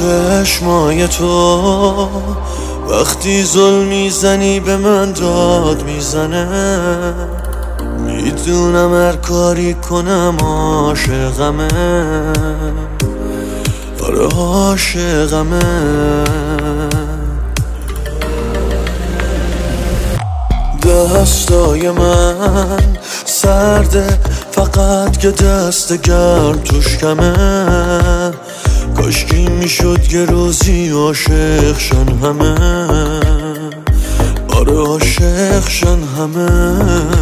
چشمای تو وقتی ظلم میزنی به من داد میزنه، میدونم هر کاری کنم عاشقمه، آره عاشقمه. دستای من سرده فقط که دست گرم توش کمه، کاشکی میشد یه روزی عاشق شن همه، آره عاشق شن همه.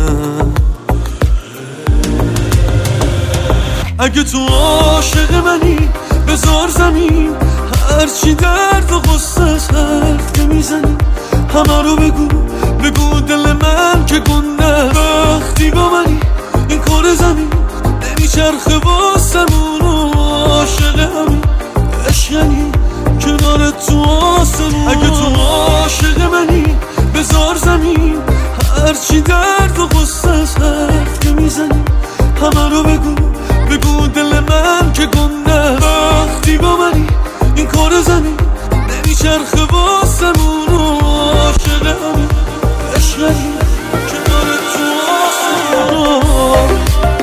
اگه تو عاشق منی بذار زمین، هرچی درد و غصه حرف که میزنی همه رو بگو دل من که گنده. وقتی با منی این کار زمین نمیچرخه واسمون و عاشق همین عشقنی کنار تو آسمون. اگه تو عاشق منی بذار زمین، هرچی درد و غصه حرف که میزنی همه رو بگو دل من که گنده. وقتی با منی این کار زمین نمیچرخه واسمون و عاشق همین عشقنی کنار تو آسمون.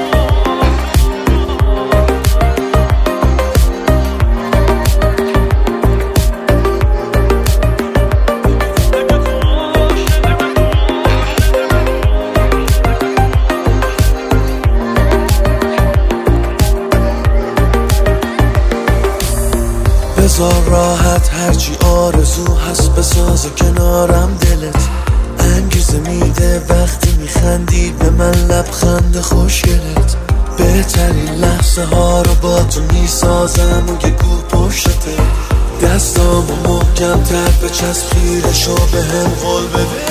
بذار راحت هرچی آرزو هست بسازه کنارم دلت، انگیزه میده وقتی میخندی به من لبخند خوشگلت. بهترین لحظه ها رو با تو میسازم و یه گو پشتته، دستامو محکم تر بچسب خیرشو به هم قول بده.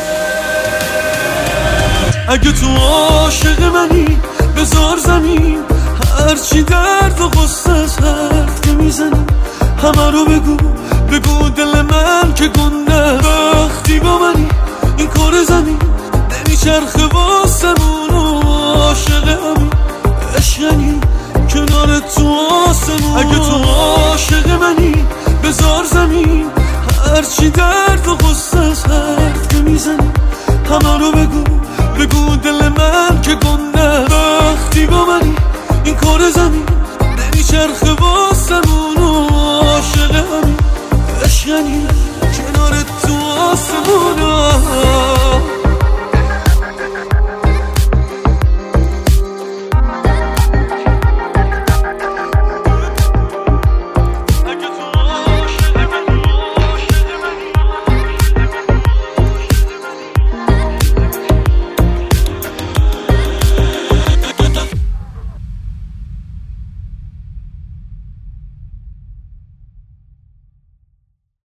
اگه تو عاشق منی بذار زمین، هرچی درد و غصه حرف که میزنی همه رو بگو دل من که گنده. وقتی با منی این کار زمین نمیچرخه واسمون و عاشق همین عشقنی کنار تو آسمون. اگه تو عاشق منی بذار زمین، هرچی درد و غصه حرف که میزنی همه رو بگو دل من که گنده. وقتی با منی این کار زمین نمیچرخه واسمون و